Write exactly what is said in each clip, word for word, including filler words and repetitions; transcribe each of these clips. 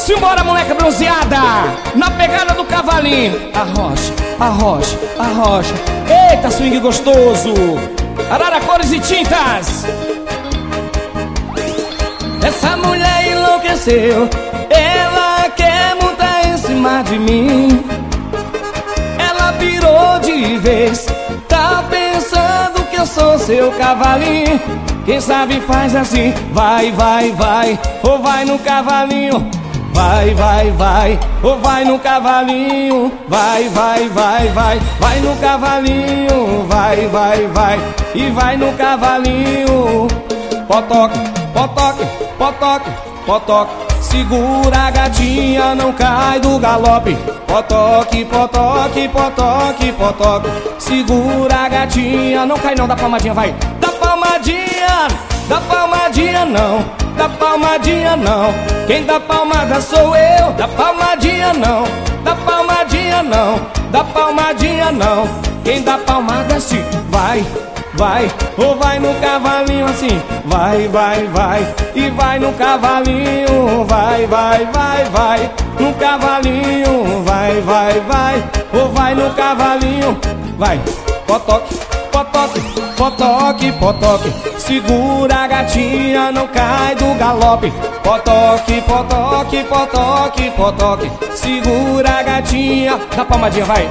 Simbora, moleca bronzeada, na pegada do cavalinho. Arrocha, arrocha, arrocha. Eita, swing gostoso. Araracores e tintas. Essa mulher enlouqueceu. Ela quer montar em cima de mim. Ela pirou de vez. Tá pensando que eu sou seu cavalinho. Quem sabe faz assim. Vai, vai, vai. Ou vai no cavalinho. Vai, vai, vai, ou vai no cavalinho. Vai, vai, vai, vai, vai no cavalinho. Vai, vai, vai, e vai no cavalinho. Potoque, potoque, potoque, potoque. Segura a gatinha, não cai do galope. Potoque, potoque, potoque, potoque. Segura a gatinha, não cai não, dá palmadinha, vai. Dá palmadinha, dá palmadinha não. Dá palmadinha não, quem dá palmada sou eu. Dá palmadinha não, dá palmadinha não. Dá palmadinha não, quem dá palmada assim. Vai, vai, ou vai no cavalinho assim. Vai, vai, vai, e vai no cavalinho. Vai, vai, vai, vai, no cavalinho. Vai, vai, vai, ou vai no cavalinho. Vai, potoque, potoque, potoque, potoque. Segura a gatinha, não cai do galope. Potoque, potoque, potoque, potoque. Segura a gatinha, dá palmadinha, vai.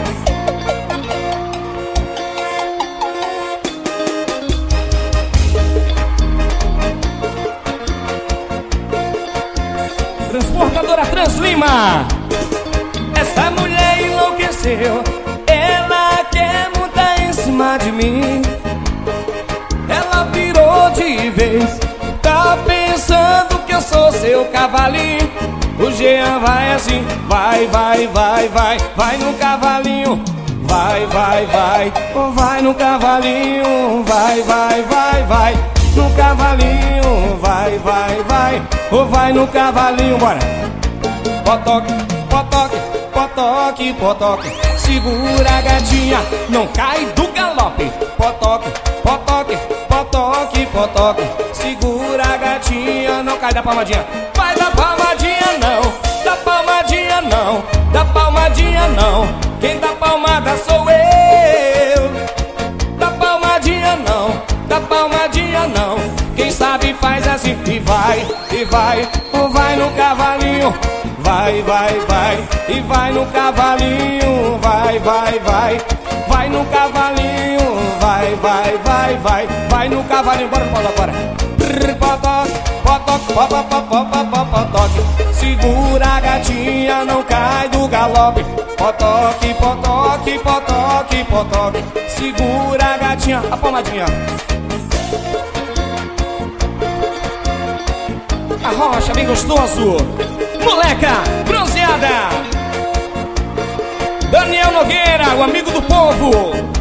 Transportadora Translima. Essa mulher enlouqueceu. Ela quer montar em cima de mim. Ela virou de vez. Tá pensando que eu sou seu cavalinho. O Jean vai assim. Vai, vai, vai, vai, vai no cavalinho. Vai, vai, vai, oh, vai no cavalinho. Vai, vai, vai, vai, no cavalinho. Vai, vai, vai, oh, vai no cavalinho, bora. Potoque, potoque, potoque, potoque. Segura a gatinha, não cai do galope. Potoque, potoque, potoque, potoque. Segura a gatinha, não cai da palmadinha. Vai da palmadinha não, da palmadinha não. Da palmadinha não, quem dá palmada sou eu. Da palmadinha não, da palmadinha não. Quem sabe faz assim. E vai, e vai, ou vai no cavalinho. Vai, vai, vai, e vai no cavalinho. Vai, vai, vai, vai no cavalinho. Vai, vai, vai, vai, vai no cavalinho. Bora, bora, bora. Potoque, potoque, potoque, potoque. Segura a gatinha, não cai do galope. Potoque, potoque, potoque, potoque. Segura a gatinha, a palmadinha. Arrocha, bem gostoso. Moleca bronzeada. Daniel Nogueira, o amigo do povo.